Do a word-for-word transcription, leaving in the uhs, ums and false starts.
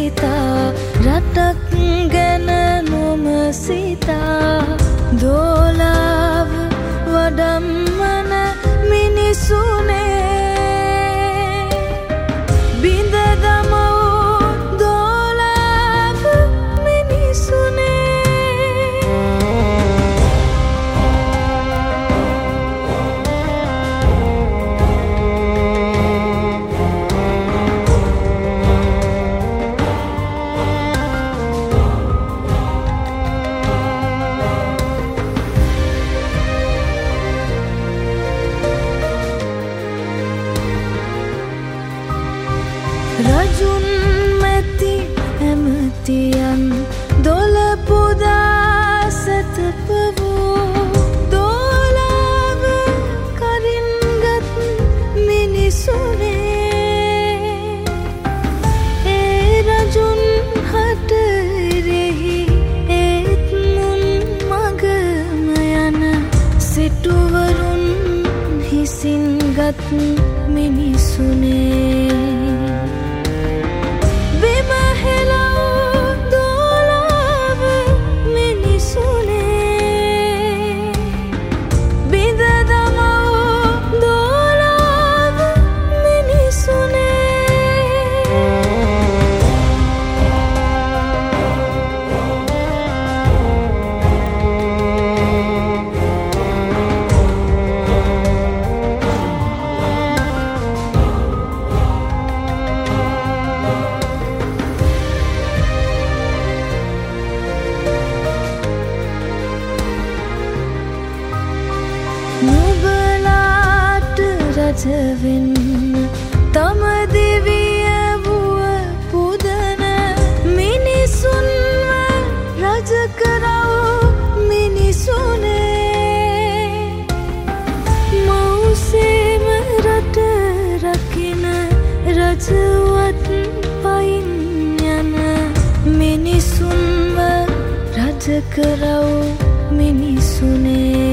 සිතා රටක් ගැන නොම සිතා දෝලාව වඩම්මන මිනිසුනේ බිඳ දමෝ දෝලාව මිනිසුනේ රජුන් මැති ඇමතියන් දොළ පුදා සැතපවූ දෝලාව කරින්ගත් මිනිසුනේ ඒ රජුන් හටරෙහි ඒත් මුන් මගම යන සිටුවරුන් හිසින්ගත් මිනිසුනේ නුබලාට රජවෙන්න තම දිවිය වුව පුදන මිනිසුන්ව රජ කරවූ මිනිසුනේ මවුසේම රට රකින රජවත් පයින් යන මිනිසුන්ව රජ කරවූ මිනිසුනේ